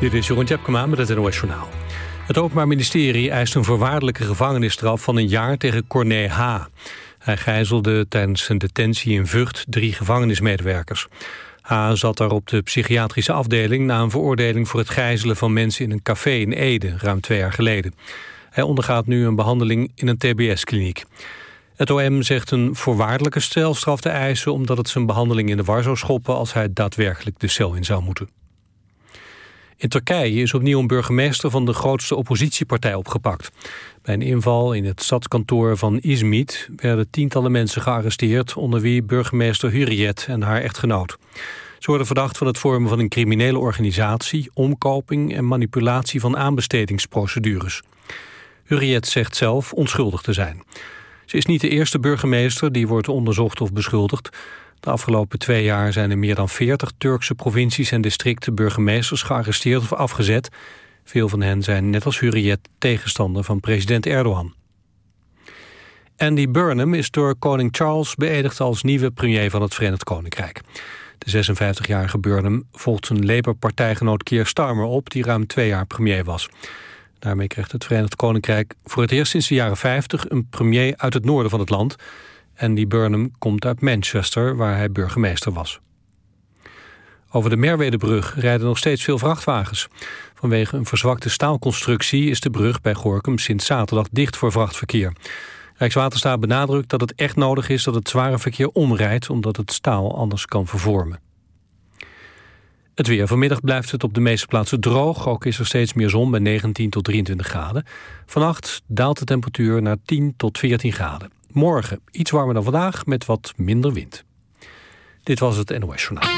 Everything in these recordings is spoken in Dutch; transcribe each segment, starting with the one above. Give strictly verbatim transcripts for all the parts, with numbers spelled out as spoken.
Dit is Jeroen Tjepkema met het N O S Journaal. Het Openbaar Ministerie eist een voorwaardelijke gevangenisstraf van een jaar tegen Corné H. Hij gijzelde tijdens zijn detentie in Vught drie gevangenismedewerkers. H. zat daar op de psychiatrische afdeling na een veroordeling voor het gijzelen van mensen in een café in Ede, ruim twee jaar geleden. Hij ondergaat nu een behandeling in een T B S-kliniek. Het O M zegt een voorwaardelijke celstraf te eisen omdat het zijn behandeling in de war zou schoppen als hij daadwerkelijk de cel in zou moeten. In Turkije is opnieuw een burgemeester van de grootste oppositiepartij opgepakt. Bij een inval in het stadskantoor van Izmit werden tientallen mensen gearresteerd, onder wie burgemeester Hürriyet en haar echtgenoot. Ze worden verdacht van het vormen van een criminele organisatie, omkoping en manipulatie van aanbestedingsprocedures. Hürriyet zegt zelf onschuldig te zijn. Ze is niet de eerste burgemeester die wordt onderzocht of beschuldigd. De afgelopen twee jaar zijn in meer dan veertig Turkse provincies en districten burgemeesters gearresteerd of afgezet. Veel van hen zijn net als Hürriyet tegenstander van president Erdogan. Andy Burnham is door koning Charles beëdigd als nieuwe premier van het Verenigd Koninkrijk. De zesenvijftigjarige Burnham volgt zijn Labour-partijgenoot Keir Starmer op, die ruim twee jaar premier was. Daarmee krijgt het Verenigd Koninkrijk voor het eerst sinds de jaren vijftig een premier uit het noorden van het land. Andy Burnham komt uit Manchester, waar hij burgemeester was. Over de Merwedebrug rijden nog steeds veel vrachtwagens. Vanwege een verzwakte staalconstructie is de brug bij Gorinchem sinds zaterdag dicht voor vrachtverkeer. Rijkswaterstaat benadrukt dat het echt nodig is dat het zware verkeer omrijdt, omdat het staal anders kan vervormen. Het weer. Vanmiddag blijft het op de meeste plaatsen droog. Ook is er steeds meer zon bij negentien tot drieëntwintig graden. Vannacht daalt de temperatuur naar tien tot veertien graden. Morgen iets warmer dan vandaag met wat minder wind. Dit was het N O S Journaal.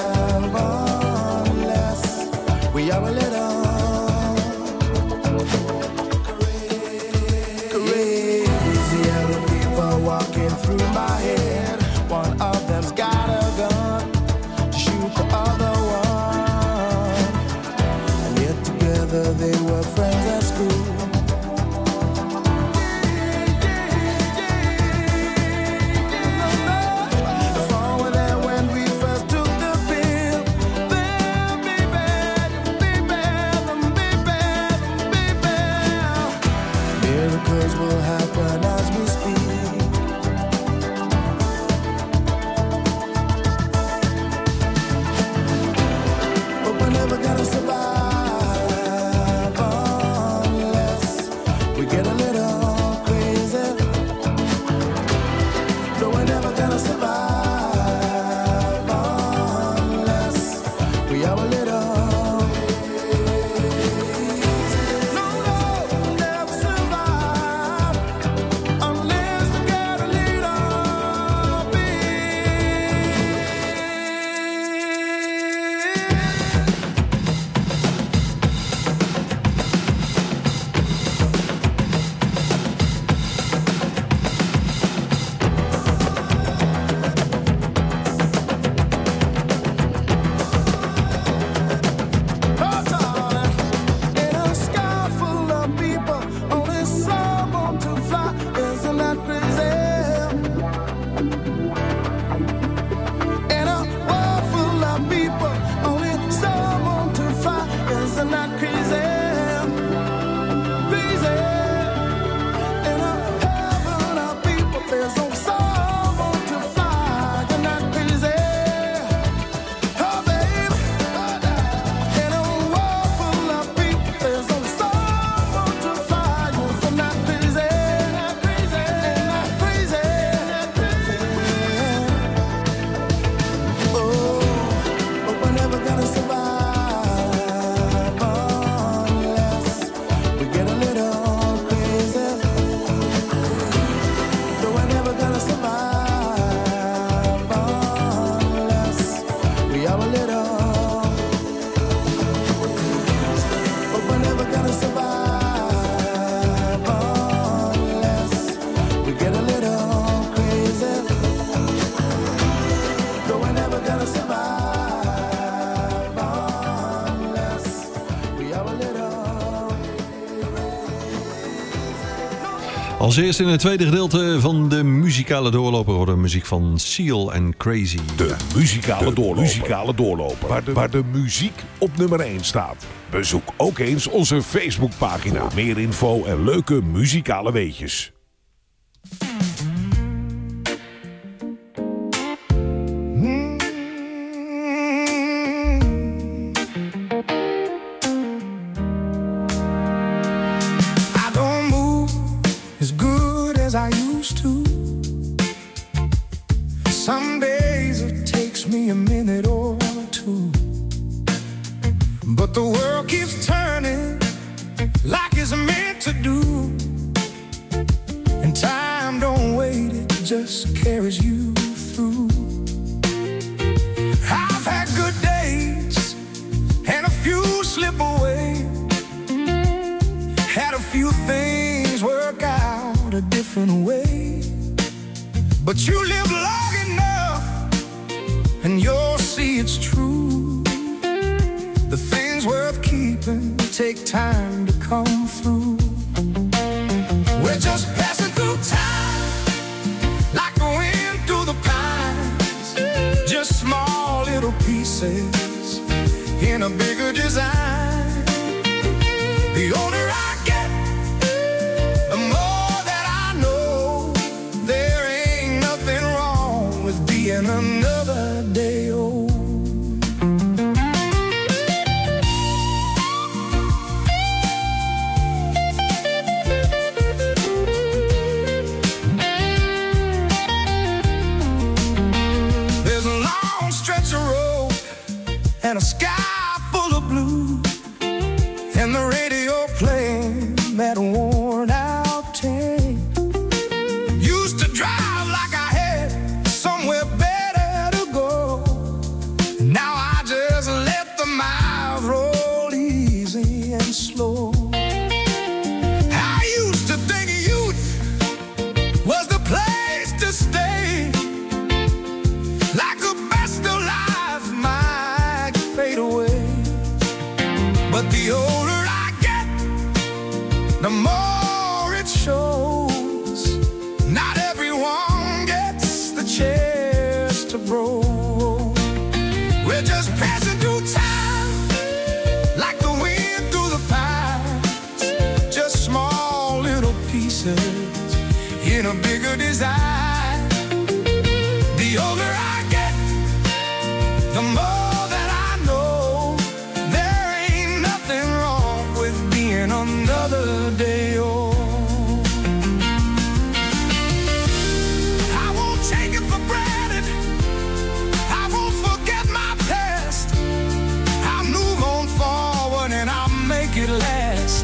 We are a little Als eerste in het tweede gedeelte van de muzikale doorloper horen we muziek van Seal en Crazy. De muzikale doorloper. Muzikale doorloper. Waar de, waar de muziek op nummer één staat. Bezoek ook eens onze Facebookpagina. Voor meer info en leuke muzikale weetjes. I used to. Some days it takes me a minute or two, but the world keeps turning like it's meant to do, and time don't wait, it just carries you through. I've had good days and a few slip away, had a few things work out a different way, but you live long enough and you'll see it's true. The things worth keeping take time to come through. We're just passing through time like the wind through the pines, just small little pieces in a bigger design. The older I get, the more that I know there ain't nothing wrong with being another day old. There's a long stretch of road and a sky full of blue, and the radio playing that worn out tape. Used to drive like I had somewhere better to go. Now I just let the miles roll easy and slow. I used to think youth was the place to stay, like the best of life might fade away. But the older I get, the more it shows. Not everyone gets the chance to grow. We're just passing through time like the wind through the pines, just small little pieces in a bigger design. The older I get, the more that I know there ain't nothing wrong with being another day old. I won't take it for granted, I won't forget my past. I'll move on forward and I'll make it last.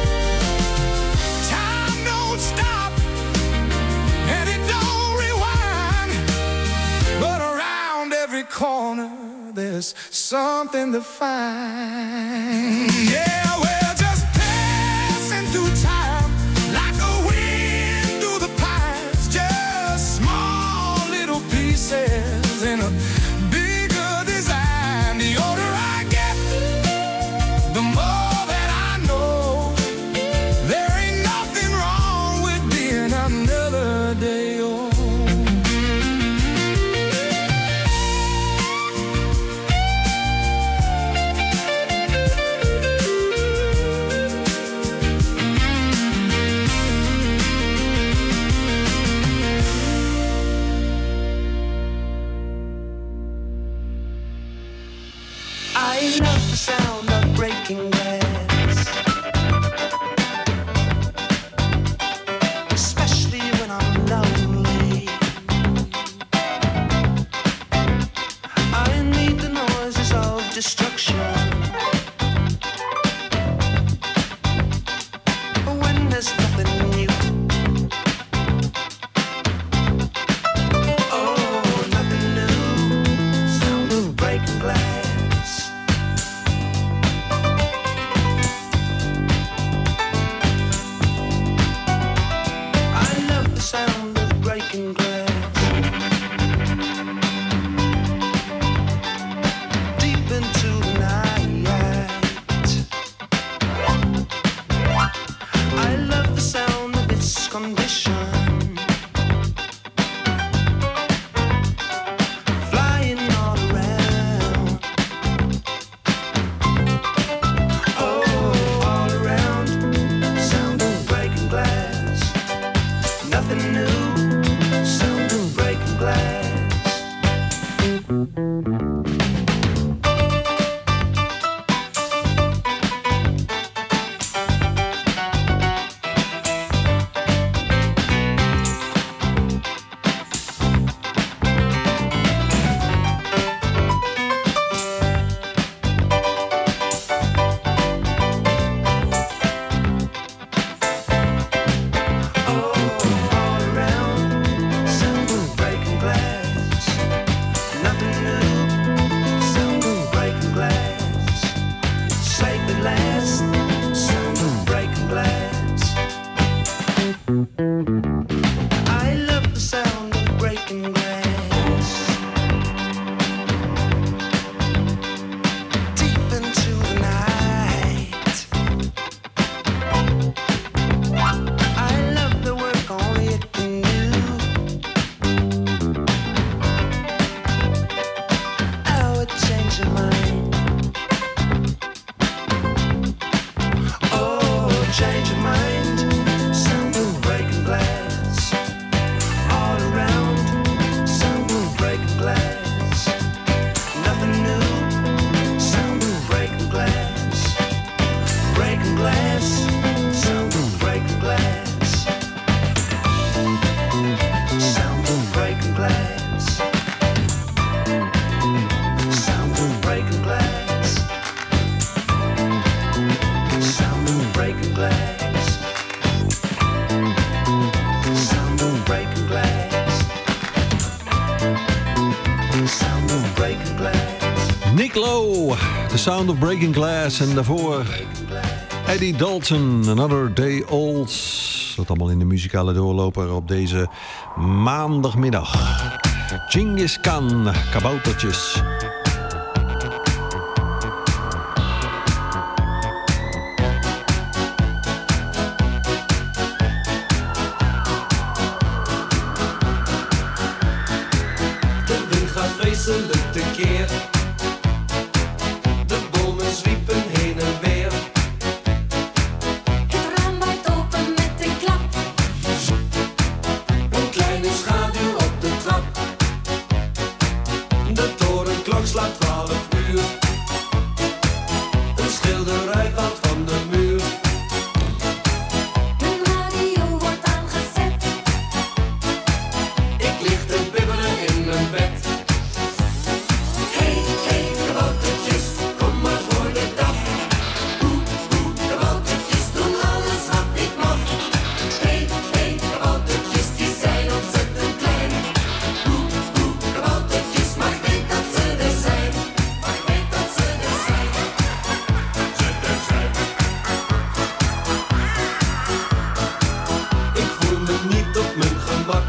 Time don't stop and it don't rewind, but around every corner there's something to find. Yeah, we're just passing through time like a wind through the pines, just small little pieces in a bigger design. The older I get, the more that I know there ain't nothing wrong with being another day old. I love the sound of breaking glass, especially when I'm lonely. I need the noises of destruction when there's nothing new. Oh, nothing new. Sound of breaking glass. Nick Lowe, The Sound of Breaking Glass. En daarvoor Eddie Dalton, Another Day Old. Dat allemaal in de muzikale doorloper op deze maandagmiddag. Genghis Khan, kaboutertjes. De wind gaat vreselijk tekeer. De bomen zwiepen heen en weer. Het raam waait open met een klap. Een kleine schaduw op de trap. De torenklok slaat twaalf uur. Een schilderij valt van de muur. Mijn radio wordt aangezet. Ik lig te bibberen in mijn bed. Hey, hey, kaboutertjes, kom maar voor de dag. Oeh, oeh, kaboutertjes doen alles wat ik mag. Hey, hey, kaboutertjes, die zijn ontzettend klein. Oeh, oeh, kaboutertjes, maar ik weet dat ze er zijn. Maar ik weet dat ze er zijn. Ze er zijn. Ik voel me niet op mijn gemak.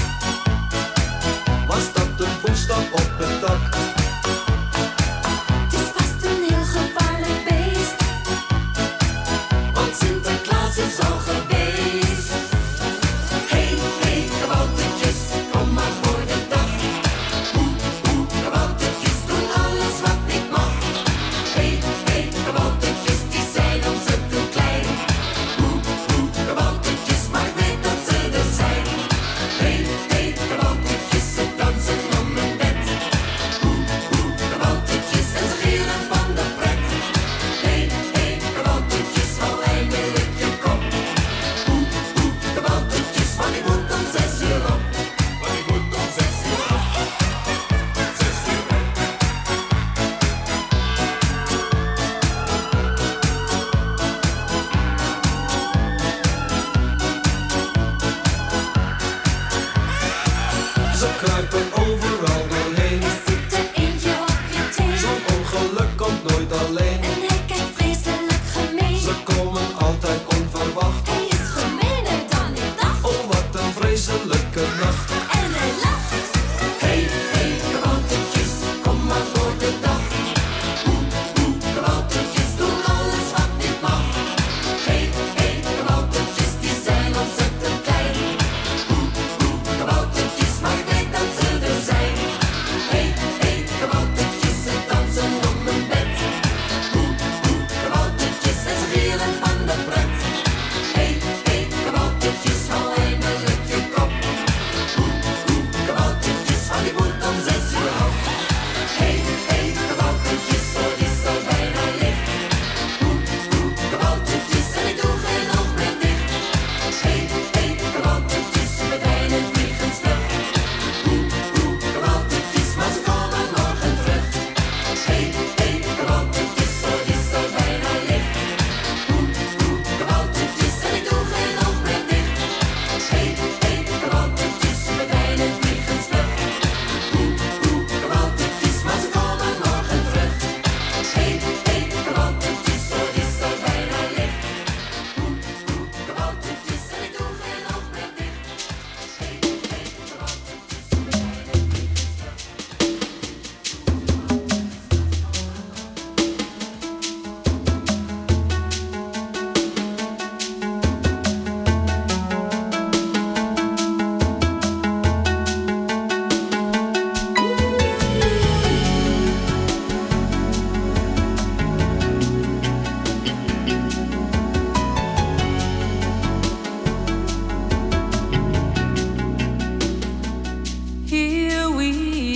Was dat een voetstap op het dak? Het is vast een heel gevaarlijk beest. Want Sinterklaas is al geweest. Hey, hey, kaboutertjes, kom maar voor de dag. Oeh, oeh, kaboutertjes doen alles wat ik mag. Hey, hey, kaboutertjes, die zijn ontzettend klein. Oeh, oeh, kaboutertjes, maar ik weet dat ze er zijn. Hey, hey, kaboutertjes, ze dansen om mijn bed.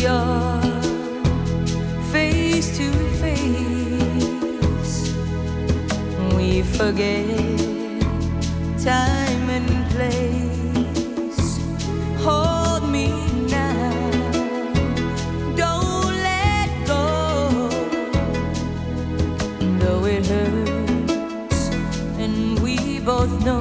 are face to face. We forget time and place. Hold me now, don't let go. Though it hurts and we both know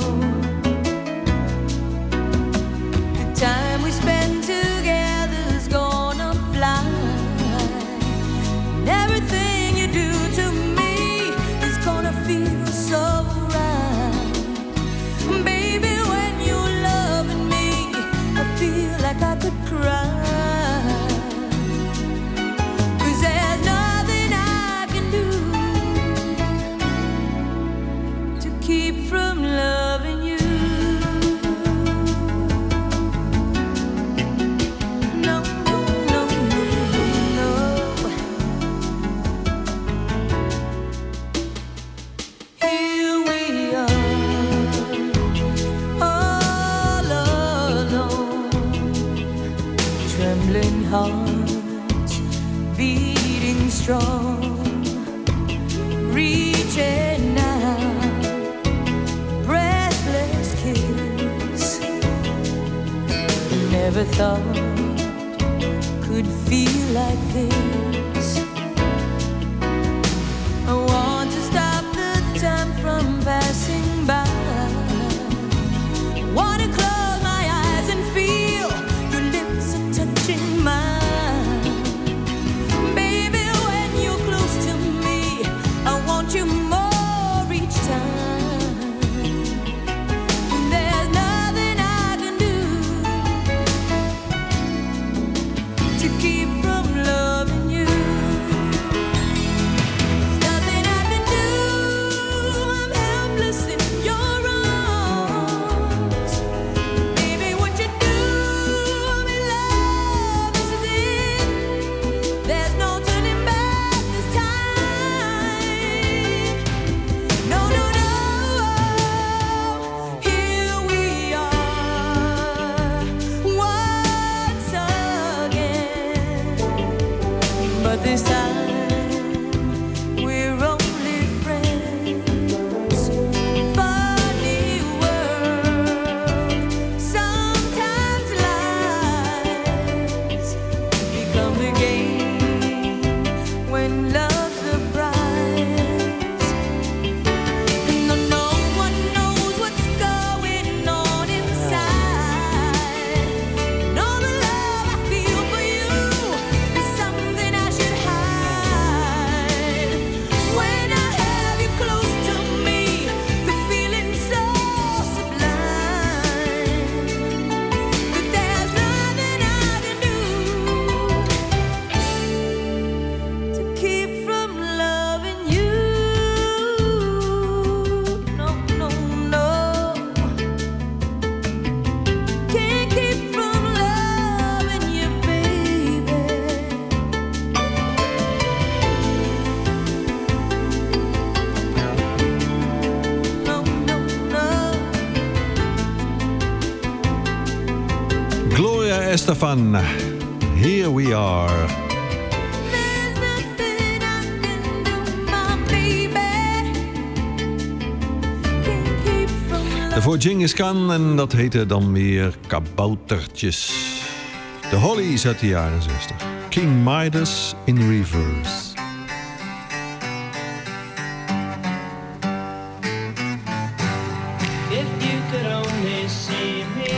the time we spend together's gonna fly. And everything you do to me is gonna feel so right. Baby, when you're loving me, I feel like I could cry. 'Cause there's nothing I can do to keep from loving you. No, no, no, no, no. Here we are, all alone, trembling hearts beating strong, reaching out, breathless kiss. Never thought could feel like this. I want to stop the time from passing by. Want to close my eyes and feel your lips are touching mine. Baby, when you're close to me, I want you more each time. There's nothing I can do to keep from loving you. There's nothing I can do. I'm helpless in your arms. Baby, what you do, I'm in love. This is it. There's no turning back this time. No, no, no. Here we are once again. But this time we're only friends. Funny world, sometimes lies become the game when love's the prize. And no one knows what's going on inside. And all the love I feel for you is something I should hide. When I have you close to me, the feeling's so sublime that there's nothing I can do to keep from loving you. No, no, no. Can't keep from loving you, baby. No, no, no. Gloria Estefan, here we are. There's nothing I can do, my baby. Can't keep from loving Daarvoor Genghis Khan en dat heette dan weer Kaboutertjes. De Hollies uit de jaren zestig. King Midas in reverse. If you could only see me,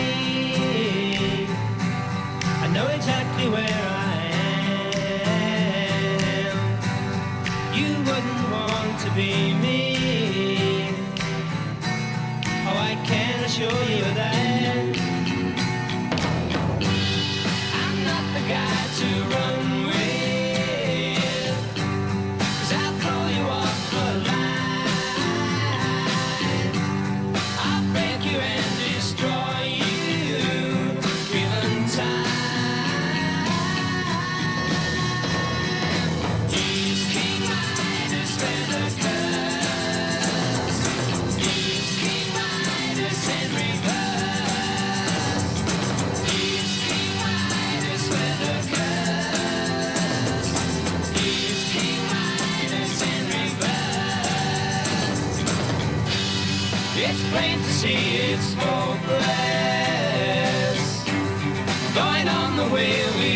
I know exactly where I am. You wouldn't want to be me. Oh, I can assure you that I'm not the guy to run with. see it's hopeless, going on the way we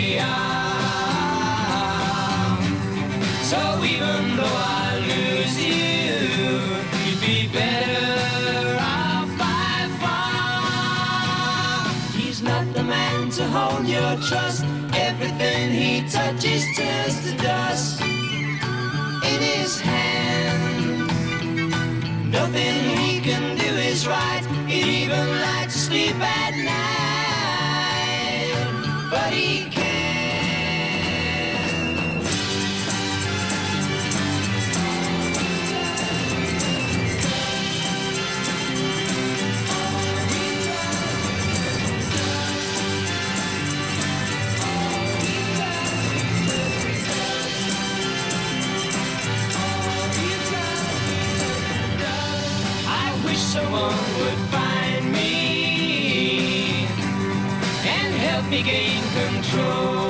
are. So even though I lose you, you'd be better off by far. He's not the man to hold your trust. Everything he touches turns to dust. In his hand, nothing he can do is right. He'd even like to sleep at night, but he can't. Someone would find me and help me gain control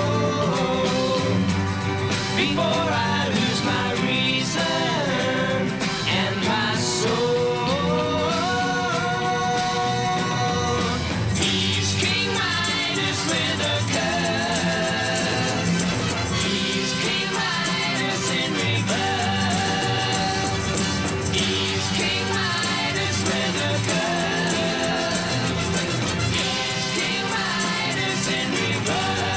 before I lose my reason and my soul. He's King Midas with a curse. He's King Midas in reverse. He's King Midas with a curse. He's King Midas in reverse.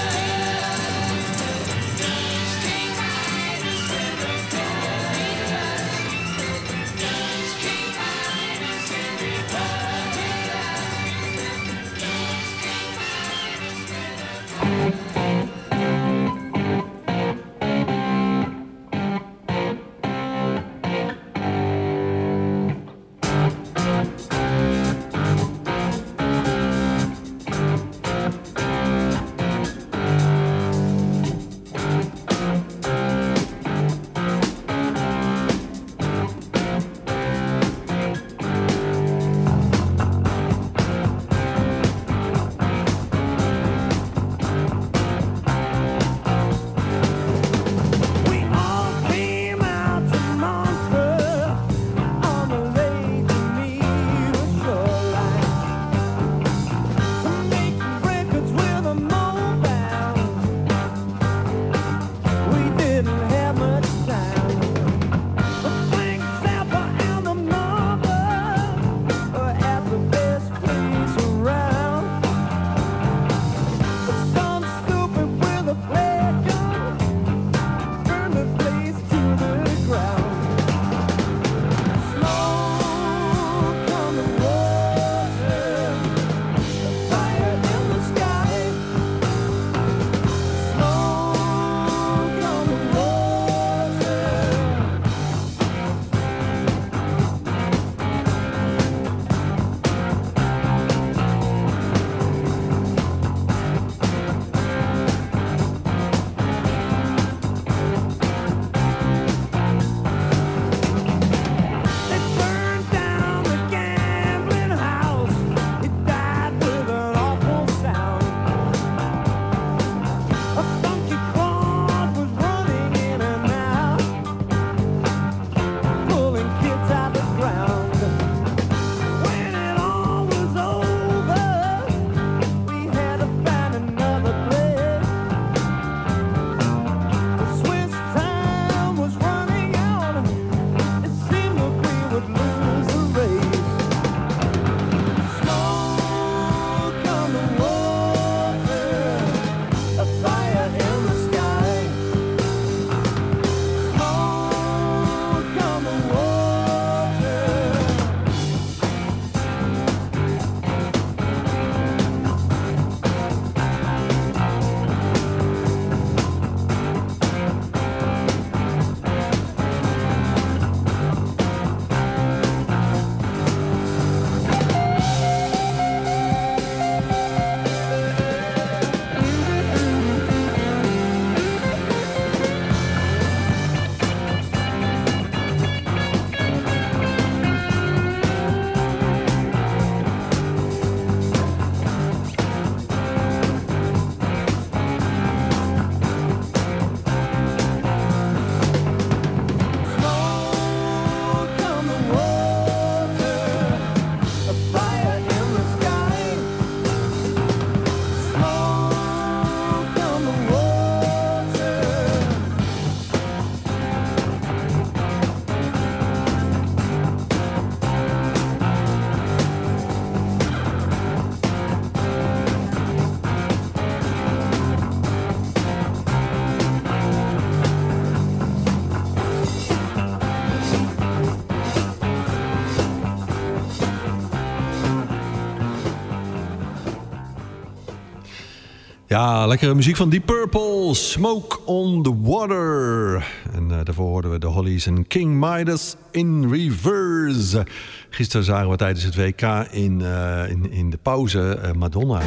Ja, lekkere muziek van Deep Purple. Smoke on the Water. En uh, daarvoor hoorden we de Hollies en King Midas in reverse. Gisteren zagen we tijdens het W K in, uh, in, in de pauze uh, Madonna.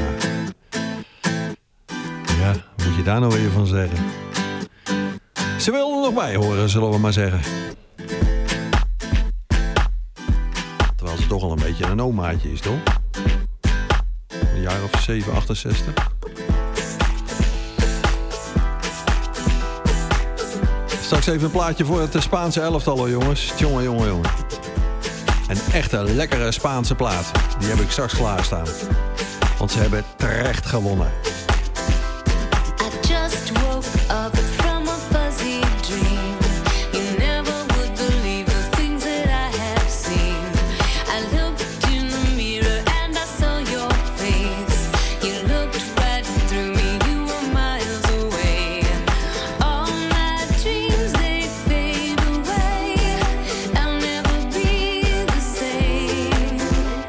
Ja, wat moet je daar nou weer van zeggen? Ze wil er nog bij horen, zullen we maar zeggen. Terwijl ze toch al een beetje een omaatje is, toch? Een jaar of zeven, achtenzestig. Straks even een plaatje voor het Spaanse elftal, hoor, jongens. Jongen, jongen, jongen. Een echte lekkere Spaanse plaat. Die heb ik straks klaarstaan. Want ze hebben terecht gewonnen. I just woke up from a fuzzy dream. You never would believe the things that I have seen. I looked in the mirror and I saw your face. You looked right through me, you were miles away. All my dreams, they fade away. I'll never be the same.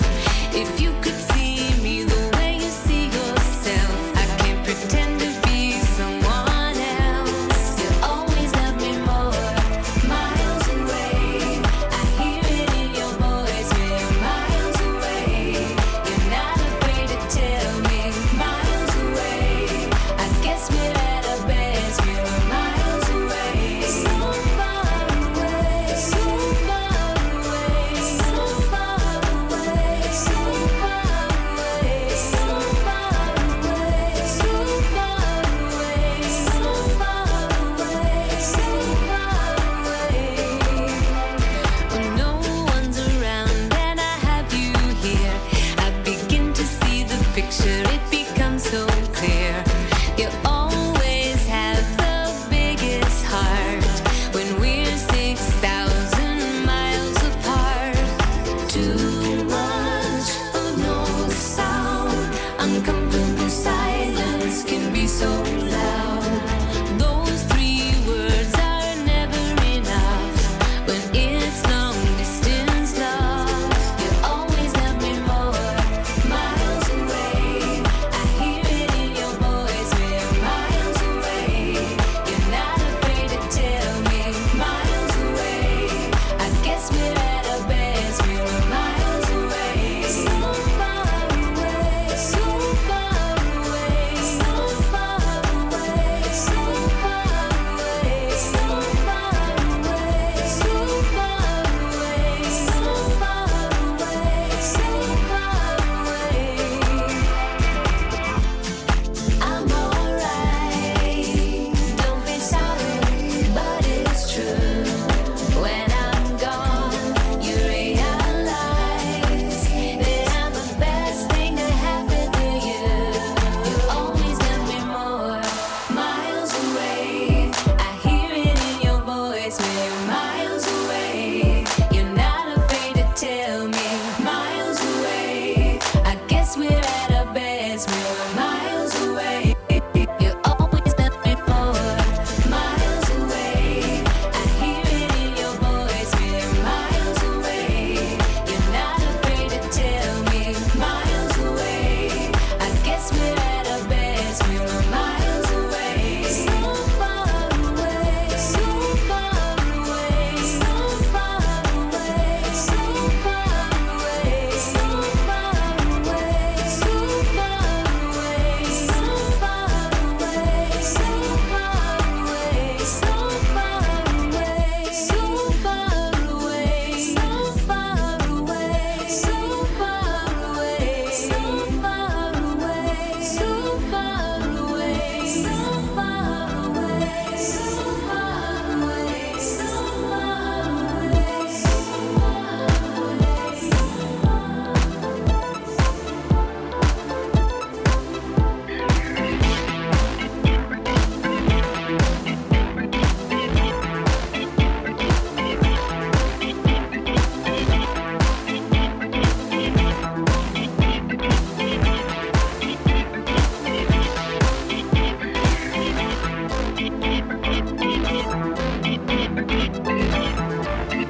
If you could see me the way you see yourself, I can't pretend to be someone else. You always love me more, miles away. I hear it in your voice when you're miles away. You're not afraid to tell me, miles away. I guess we're at our best, we're miles away. So far away, so far away, so far away, so far away, so far away, so far away, so far away, so far away. When no one's around and I have you here, I begin to see the picture, it becomes so clear. You always have the biggest heart when we're six thousand miles apart. Too much of no sound, uncomfortable silence can be so loud. Those three words are never enough when it's long distance love. You always love me more, miles away. I hear it in your voice when you're miles away. You're not afraid to tell me, miles away. I guess we're at our best, we're miles away. So far away, so far away, so far away, so far away, so far away, so far away, so far away, so far away. I'm alright, don't be sorry, but it's true. When I'm gone, you realize that I'm the best thing to happen to you. You always love me more, miles away. I hear it in your voice when you're miles away. You're not afraid to tell me, miles away. I guess we're at our best, we're miles away. You always love me more, miles away. I hear it in your voice when you're miles away. You're not afraid to tell me, miles away. I guess we're at our best, we're miles away. So far away, so far away, so far away, so far away, so far away, so far away, so far away, so far away, so far away, so far away, so far away, so far away, so far away, so far away, so far away, so far away, so far away, so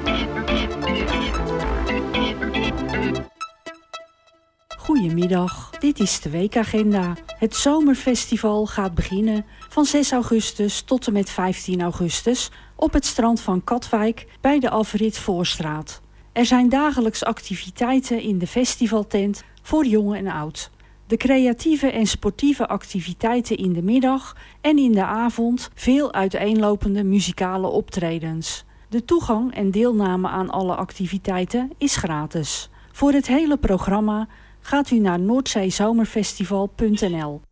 Goedemiddag. Dit is de weekagenda. Het Zomerfestival gaat beginnen van zes augustus tot en met vijftien augustus op het strand van Katwijk bij de afrit Voorstraat. Er zijn dagelijks activiteiten in de festivaltent voor jong en oud. De creatieve en sportieve activiteiten in de middag en in de avond veel uiteenlopende muzikale optredens. De toegang en deelname aan alle activiteiten is gratis. Voor het hele programma gaat u naar noordzeezomerfestival punt n l.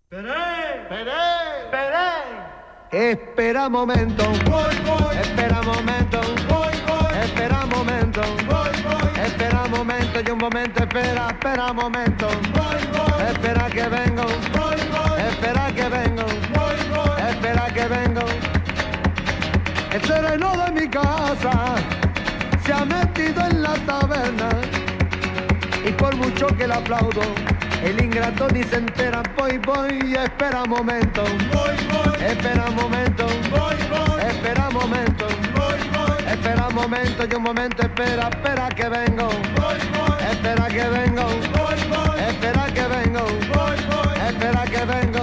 Espera momento, voy, voy. Espera momento, voy, voy. Espera momento, voy, voy. Espera momento y un momento, espera, espera momento, voy, voy. Espera que vengo, voy, voy. Espera que vengo, voy, voy. Espera que vengo. El sereno de mi casa se ha metido en la taberna y por mucho que le aplaudo, el ingrato ni se entera. Voy, voy, espera momento, voy, voy. Espera momento, voy, voy. Espera momento, voy, voy. Espera momento y un momento, espera, espera que vengo, voy, voy. Espera que vengo, voy, voy. Espera que vengo, voy, voy. Espera que vengo.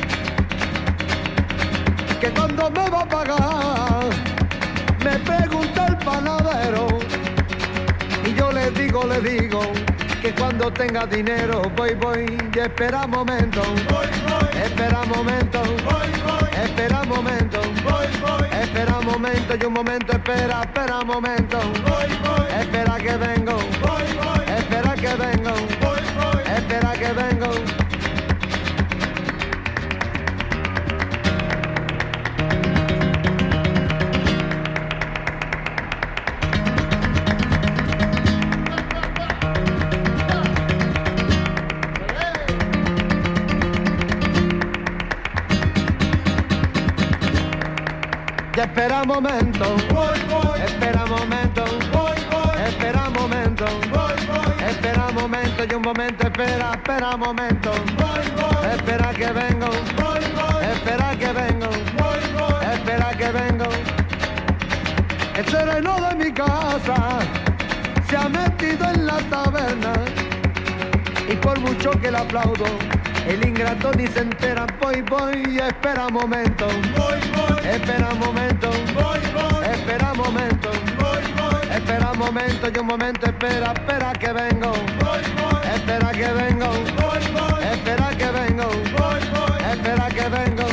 Que cuando me va a pagar, me pregunta el panadero y yo le digo, le digo que cuando tenga dinero voy, voy y espera momento, voy, voy. Espera momento, voy, voy. Espera momento, voy, voy. Espera momento y un momento, espera, espera momento, voy, voy. Espera que vengo, voy, voy. Espera que vengo, voy, voy. Espera que vengo. Y espera momento, voy, voy. Espera momento, voy, voy. Espera momento, voy, voy. Espera momento y un momento, espera, espera momento, voy, voy. Espera que vengo, voy, voy. Espera que vengo, voy, voy. Espera que vengo. El sereno de mi casa se ha metido en la taberna y por mucho que le aplaudo, el ingrato ni se entera. Voy, voy, espera momento, voy, voy. Espera momento, voy, voy. Espera momento, voy, voy. Espera momento y un momento, espera, espera que vengo, voy, voy. Espera que vengo, voy, voy. Espera que vengo, voy, voy. Espera que vengo.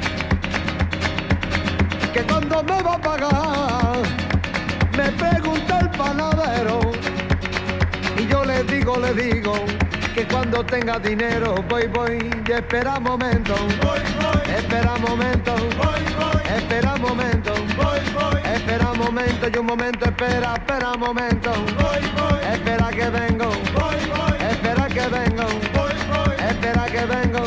Que cuando me va a pagar, me pregunta el panadero y yo le digo, le digo que cuando tenga dinero voy, voy y espera momento, voy, voy. Espera momento, voy, voy. Espera momento, voy, voy. Espera momento y un momento, espera, espera momento, voy, voy. Espera que vengo, voy, voy. Espera que vengo, voy, voy. Espera que vengo.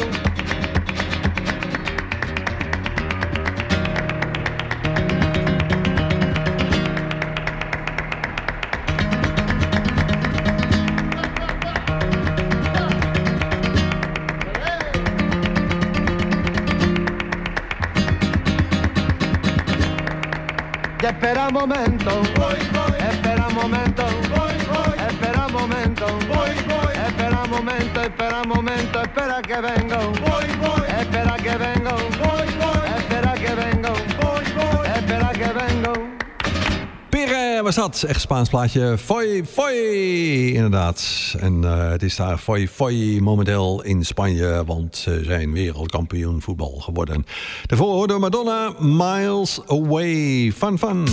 Y espera momento, voy, voy. Espera momento, voy, voy. Espera momento, voy, voy. Espera momento, espera momento, espera que vengo, voy, voy. Espera que vengo, voy, voy. Espera que vengo, voy, voy. Espera que vengo. Pere was dat. Echt Spaans plaatje. Foi, foi. Inderdaad. En uh, het is daar foi, foi momenteel in Spanje. Want ze zijn wereldkampioen voetbal geworden. Daarvoor hoorden we Madonna, Miles Away. Fun, fun.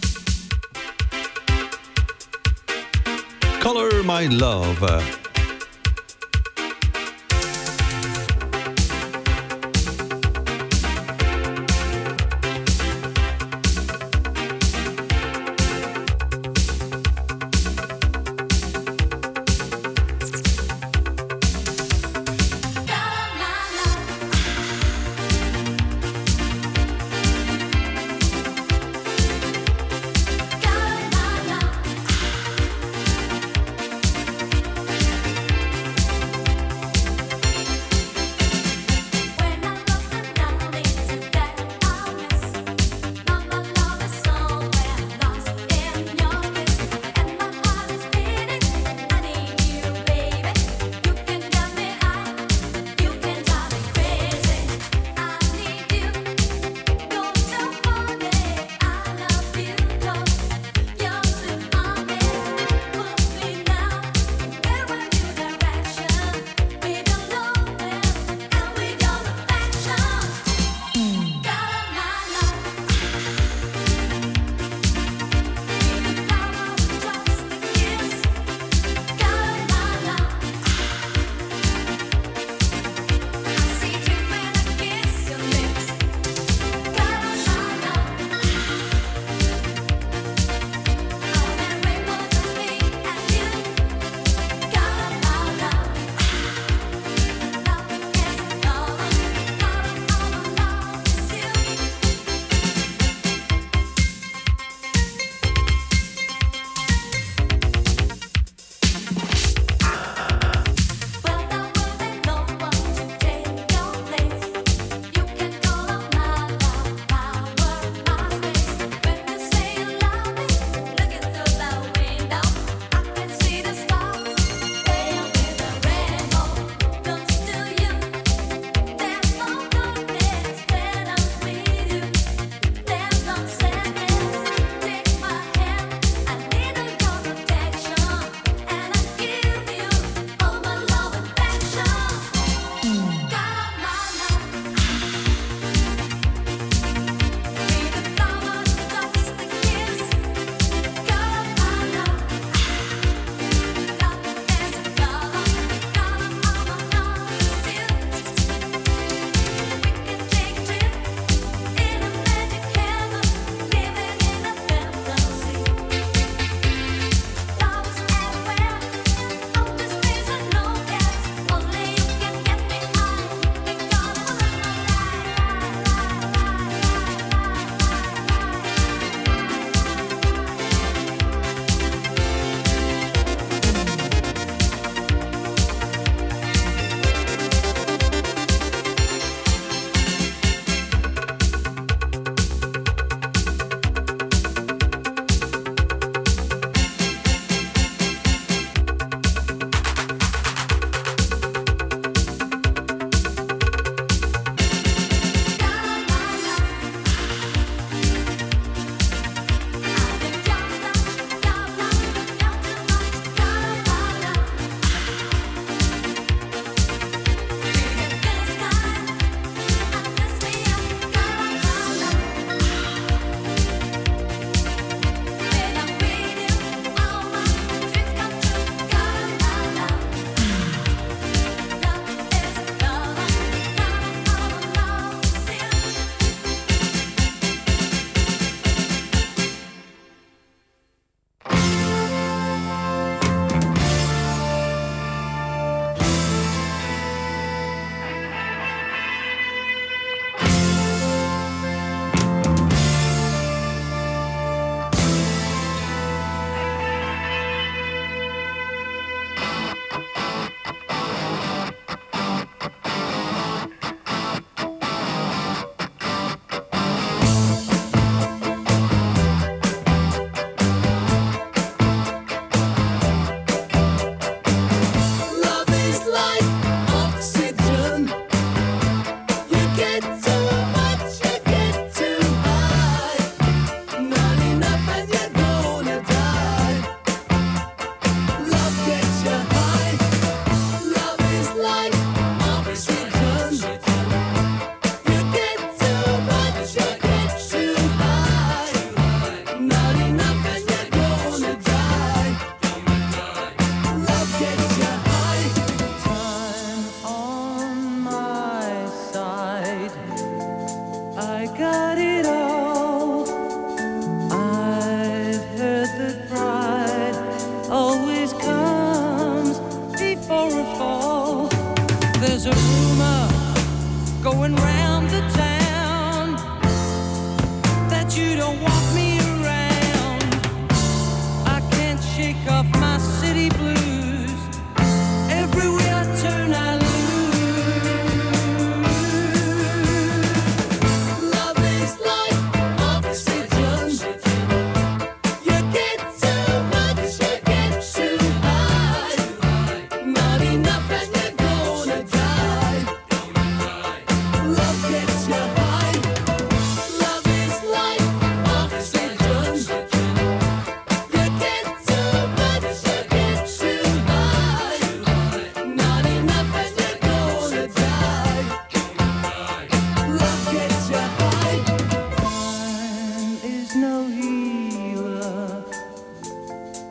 Color My Love.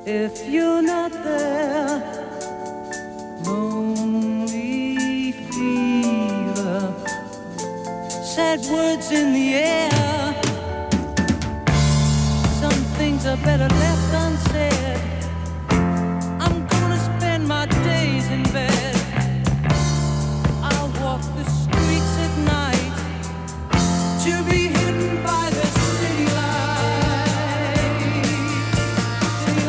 if you're not there. Lonely fever, sad words in the air. Some things are better left unsaid. I'm gonna spend my days in bed. I'll walk the streets at night to be hidden by the city lights. City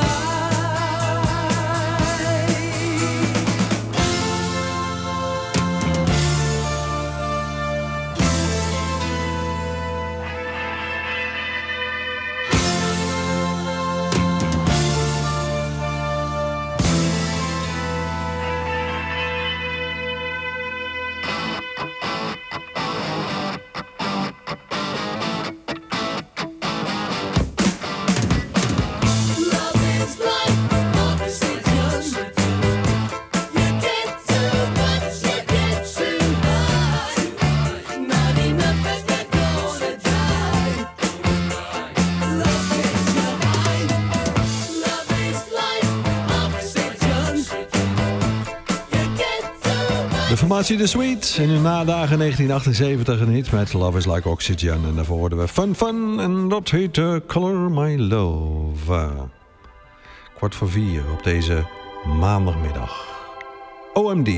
De formatie The Sweet in hun nadagen negentien achtenzeventig een hit met Love is Like Oxygen. En daarvoor hoorden we Fun Fun en dat heette Color My Love. Kwart voor vier op deze maandagmiddag. O M D.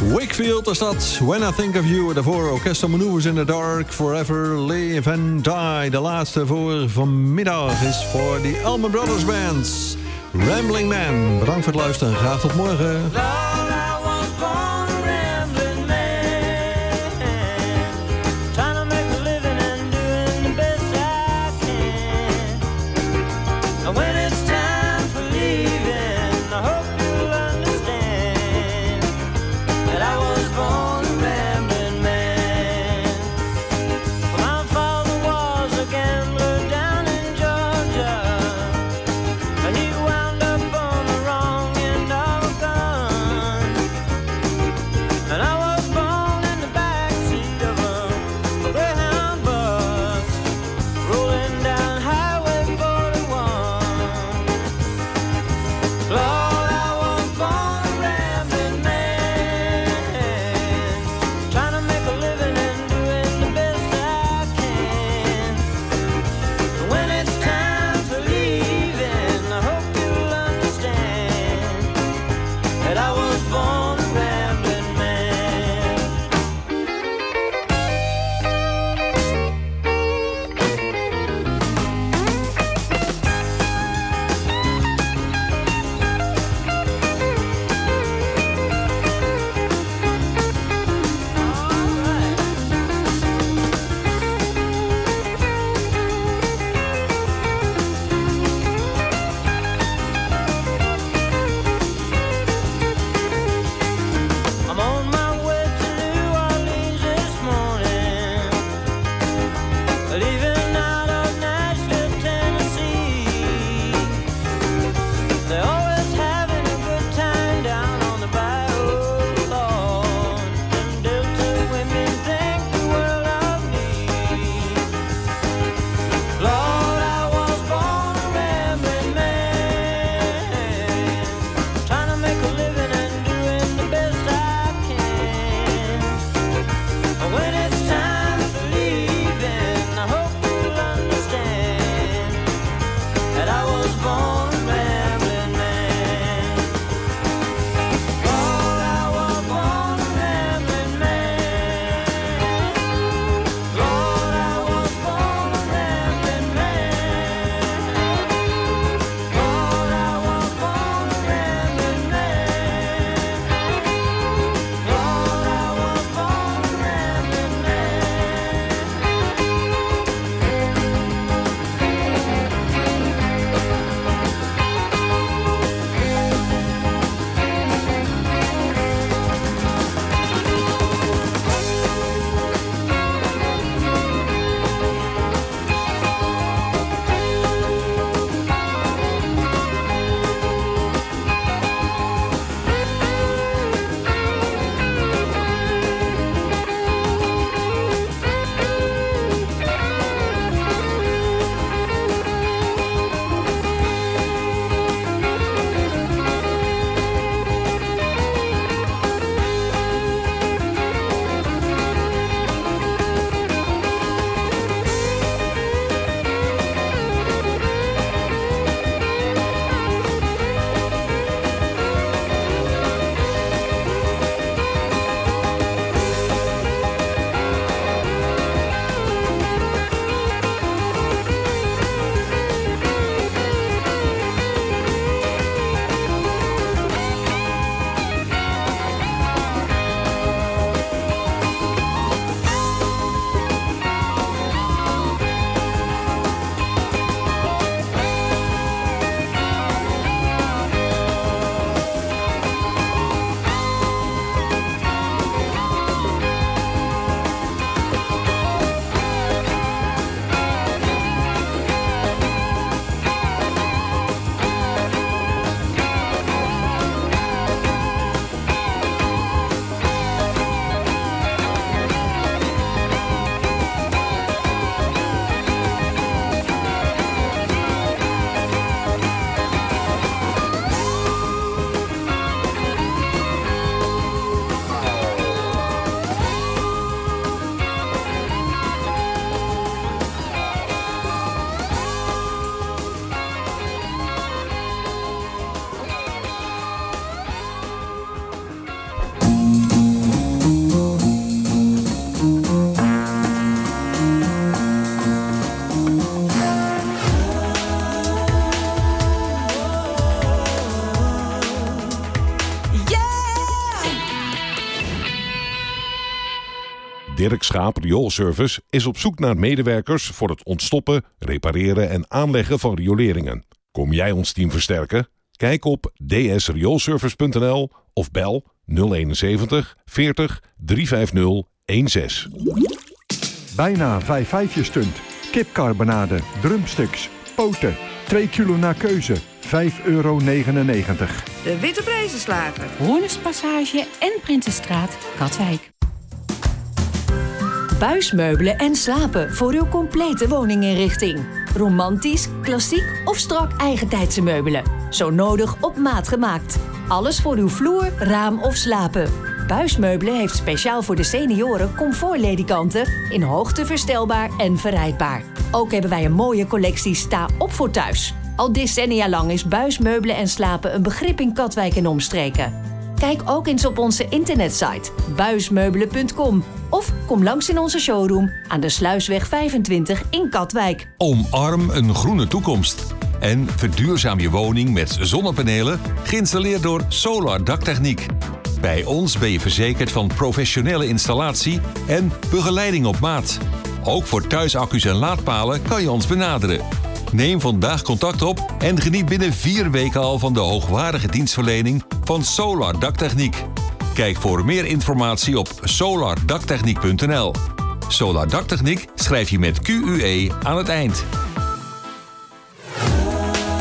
Wakefield is dat. When I Think of You. Daarvoor Orchestral Maneuvers in the Dark. Forever Live and Die. De laatste voor vanmiddag is voor de Allman Brothers Band. Rambling Man. Bedankt voor het luisteren. Graag tot morgen. Dirk Schaap Rioolservice is op zoek naar medewerkers voor het ontstoppen, repareren en aanleggen van rioleringen. Kom jij ons team versterken? Kijk op d s rioolservice punt n l of bel nul eenenzeventig veertig driehonderdvijftig zestig. Bijna vijf vijfje stunt. Kipcarbonade, drumsticks, poten. twee kilo naar keuze. vijf euro negenennegentig. De Witte Brezenslager. Hoornerspassage en Prinsenstraat, Katwijk. Buismeubelen en slapen voor uw complete woninginrichting. Romantisch, klassiek of strak eigentijdse meubelen. Zo nodig op maat gemaakt. Alles voor uw vloer, raam of slapen. Buismeubelen heeft speciaal voor de senioren comfortledikanten in hoogte verstelbaar en verrijdbaar. Ook hebben wij een mooie collectie sta op voor thuis. Al decennia lang is buismeubelen en slapen een begrip in Katwijk en omstreken. Kijk ook eens op onze internetsite buismeubelen punt com of kom langs in onze showroom aan de Sluisweg vijfentwintig in Katwijk. Omarm een groene toekomst en verduurzaam je woning met zonnepanelen geïnstalleerd door Solar Daktechniek. Bij ons ben je verzekerd van professionele installatie en begeleiding op maat. Ook voor thuisaccu's en laadpalen kan je ons benaderen. Neem vandaag contact op en geniet binnen vier weken al van de hoogwaardige dienstverlening van Solar Daktechniek. Kijk voor meer informatie op solar daktechniek punt n l. Solar Daktechniek schrijf je met Q U E aan het eind.